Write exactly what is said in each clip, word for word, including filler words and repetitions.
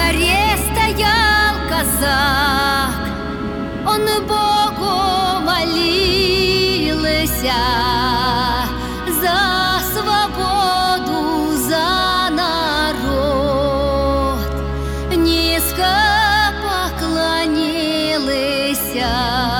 горе стоял казак, он Богу молился за свободу, за народ, низко поклонился.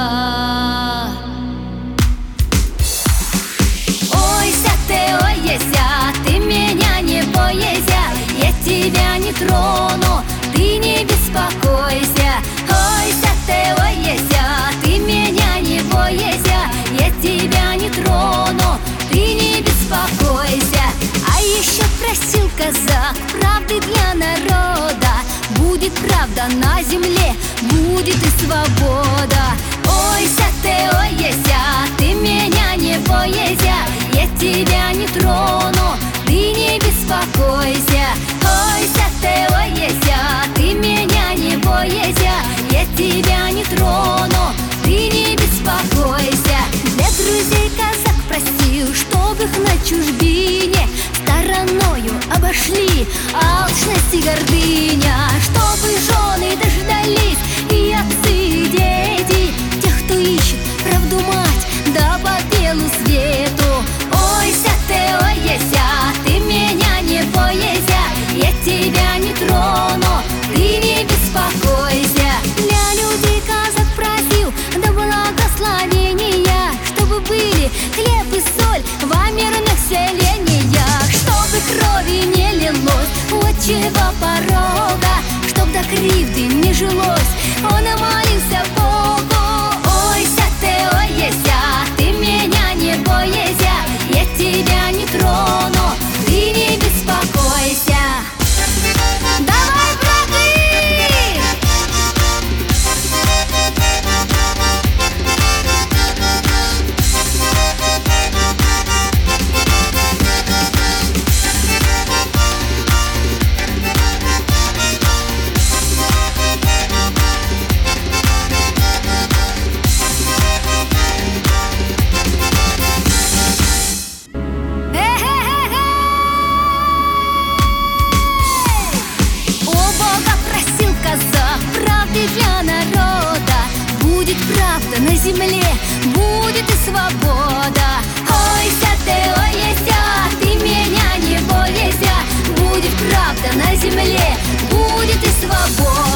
Ойся ты, ойся, ты меня не бойся, я тебя не трону, ты не беспокойся. Ойся ты, ойся, ты меня не бойся, я тебя не трону, ты не беспокойся. А еще просил казак правды для народа, будет правда на земле, будет и свобода. Ойся ты, ойся, ты меня не бойся, я тебя не трону, ты не беспокойся. Ойся ты, ойся, ты меня не бойся, я тебя не трону, ты не беспокойся. Для друзей казак просил, чтоб их на чужбине стороною обошли алчность и гордыня, чтобы жены дождались и отцы, и дети, тех, кто ищет правду мать, да по белу свету. Ойся ты, ойся, ты меня не бойся, я тебя не трону, ты не беспокойся. Для людей казак просил до благословения, чтобы были хлеб и соль во мирных селениях, чтобы крови не лилось у отчего порога, чтоб до кривды не жилось. Он молился Богу. Ойся ты, ойся, ты меня не бойся, я тебя не трону, ты не беспокойся. Давай, браты! Для народа будет правда на земле, будет и свобода. Ойся ты, ойся, ты меня не бойся, будет правда на земле, будет и свобода.